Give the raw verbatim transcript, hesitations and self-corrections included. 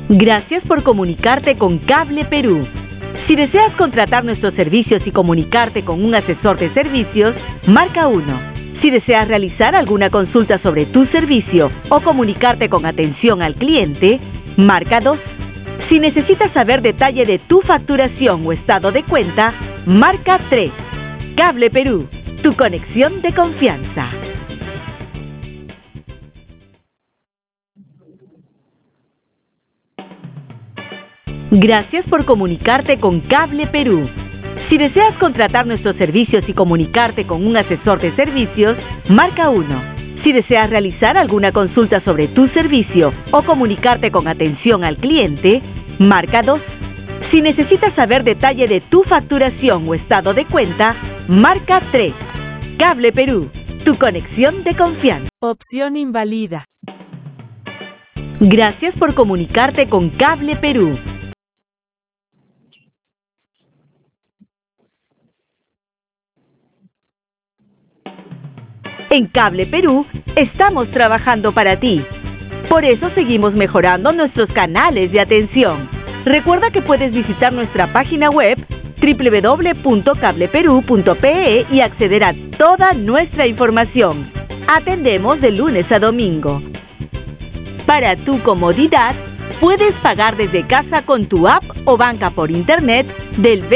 Gracias por comunicarte con Cable Perú. Si deseas contratar nuestros servicios y comunicarte con un asesor de servicios, marca uno. Si deseas realizar alguna consulta sobre tu servicio o comunicarte con atención al cliente, marca dos. Si necesitas saber detalle de tu facturación o estado de cuenta, marca tres. Cable Perú, tu conexión de confianza. Gracias por comunicarte con Cable Perú. Si deseas contratar nuestros servicios y comunicarte con un asesor de servicios, marca uno. Si deseas realizar alguna consulta sobre tu servicio o comunicarte con atención al cliente, marca dos. Si necesitas saber detalle de tu facturación o estado de cuenta, marca tres. Cable Perú, tu conexión de confianza. Opción invalida. Gracias por comunicarte con Cable Perú. En Cable Perú estamos trabajando para ti. Por eso seguimos mejorando nuestros canales de atención. Recuerda que puedes visitar nuestra página web doble u doble u doble u punto cable perú punto pe e y acceder a toda nuestra información. Atendemos de lunes a domingo. Para tu comodidad, puedes pagar desde casa con tu app o banca por internet del